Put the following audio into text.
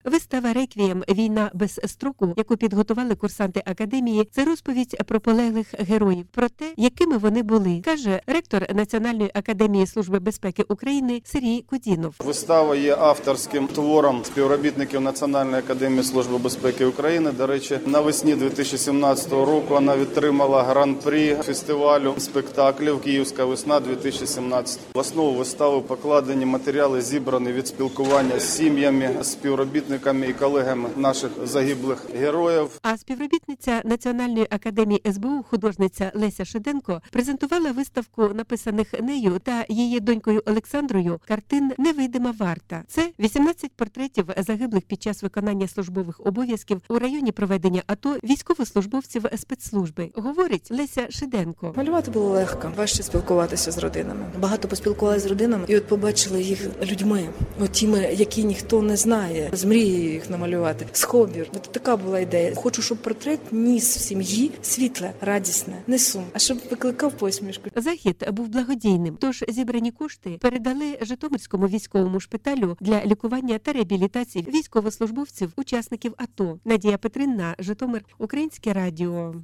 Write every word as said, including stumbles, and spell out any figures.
Вистава «Реквієм. Війна без строку», яку підготували курсанти академії, це розповідь про полеглих героїв, про те, якими вони були, каже ректор Національної академії Служби безпеки України Сергій Кудінов. Вистава є авторським твором співробітників Національної академії Служби безпеки України. До речі, навесні дві тисячі сімнадцятого року вона відтримала гран-прі фестивалю спектаклів «Київська весна-дві тисячі сімнадцять». В основу вистави покладені матеріали, зібрані від спілкування з сім'ями, співробітниками і колегами наших загиблих героїв. А співробітниця Національної академії ес бе у, художниця Леся Шиденко, презентувала виставку написаних нею та її донькою Олександрою картин «Невидима варта». Це вісімнадцять портретів загиблих під час виконання службових обов'язків у районі проведення АТО військовослужбовців спецслужби, говорить Леся Шиденко. Малювати було легко, важче спілкуватися з родинами. Багато поспілкувалися з родинами і от побачили їх людьми, от тими, які ніхто не знає, з мрією їх намалювати, з хобі. От така була ідея. Хочу, щоб портрет ніс в сім'ї світле, радісне, не сум, а щоб викликав посмішку. Захід був благодійним, тож зібрані кошти передали Житомирському військовому шпиталю для лікування та реабілітації військовослужбовців, учасників АТО. Надія Петринна, Житомир, Українське радіо.